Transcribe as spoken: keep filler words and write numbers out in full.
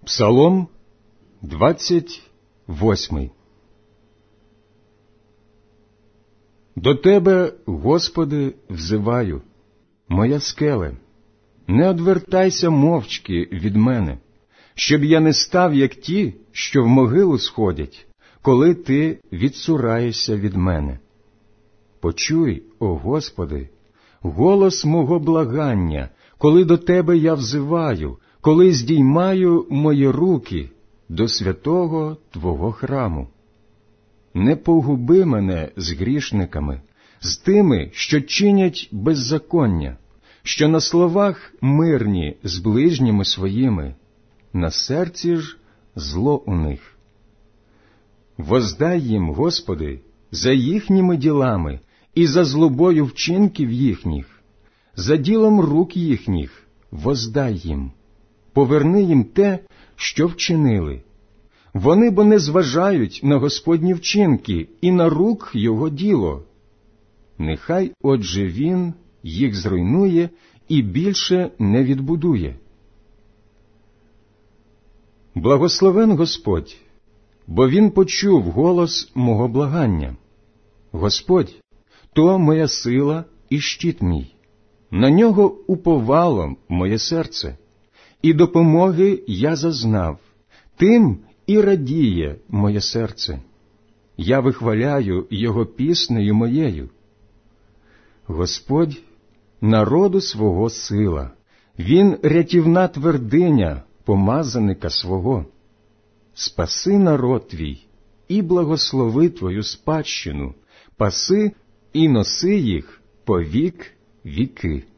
Псалом двадцять восьмий. До Тебе, Господи, взиваю, моя скеле, не одвертайся мовчки від мене, щоб я не став, як ті, що в могилу сходять, коли Ти відсураєшся від мене. Почуй, о Господи, голос мого благання, коли до Тебе я взиваю, коли здіймаю мої руки до святого Твого храму. Не погуби мене з грішниками, з тими, що чинять беззаконня, що на словах мирні з ближніми своїми, на серці ж зло у них. Воздай їм, Господи, за їхніми ділами і за злобою вчинків їхніх, за ділом рук їхніх воздай їм, поверни їм те, що вчинили. Вони бо не зважають на Господні вчинки і на рук Його діло. Нехай, отже, Він їх зруйнує і більше не відбудує. Благословен Господь, бо Він почув голос мого благання. Господь – то моя сила і щит мій, на Нього уповало моє серце, і допомоги я зазнав, тим і радіє моє серце. Я вихваляю Його піснею моєю. Господь – народу свого сила, Він рятівна твердиня помазаника свого. Спаси народ твій і благослови твою спадщину, паси і носи їх по вік віки.